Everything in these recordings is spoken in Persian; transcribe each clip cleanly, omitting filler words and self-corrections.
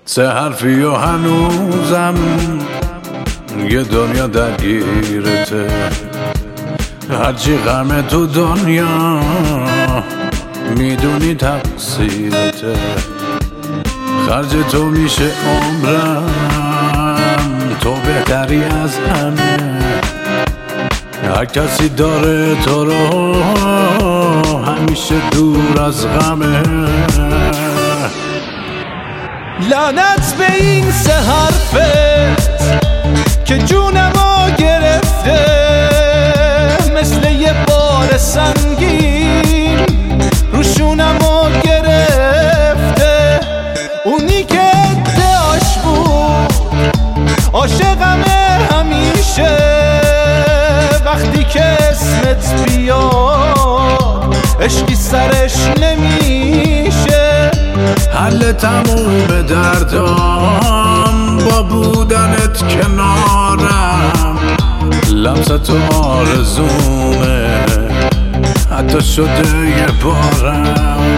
سه حرفی و هنوزم یه دنیا درگیرته، هرچی غم تو دنیا میدونی تقصیرته. خرج تو میشه عمرم، تو بهتری از همه. هر کسی داره تو رو همیشه دور از غمه. لعنت به این سه حرفت که جونمو گرفته، مثل یه بار سنگین روشونمو گرفته. اونی که ادعاش بود عاشقمه همیشه، وقتی که اسمت بیاد عشقی سرش نمیشه. حل تموم دردام با بودنت کنارم، لمس تو آرزومه حتی شده یه بارم.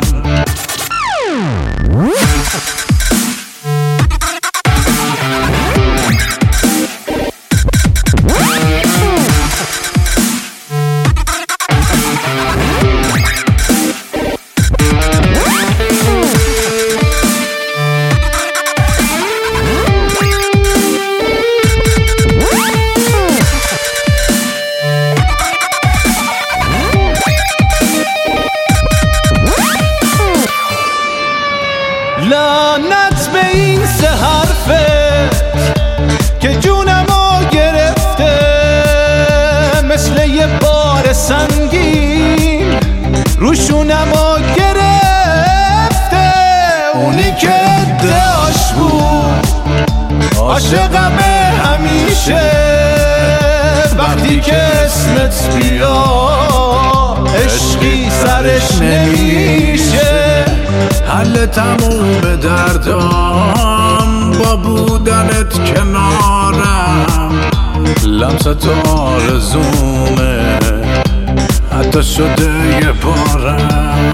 لعنت به این سه حرفت که جونمو گرفته، مثل یه بار سنگین روشونمو گرفته. اونی که ادعاش بود عاشقمه همیشه، وقتی که اسمت بیاد عشقی سرش نمیشه. حل تموم دردام با بودنت کنارم، لمس تو آرزومه حتی شده یه بارم.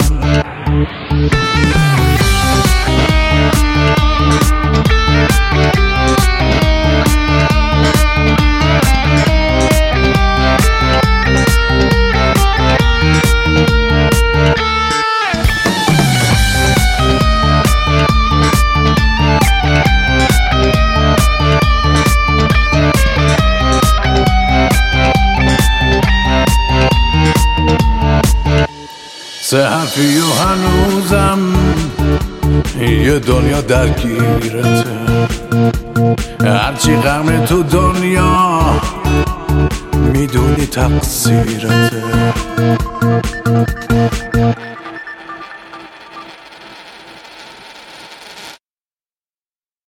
سه حرفی و هنوزم یه دنیا درگیرته، هرچی غم تو دنیا میدونی تقصیرته.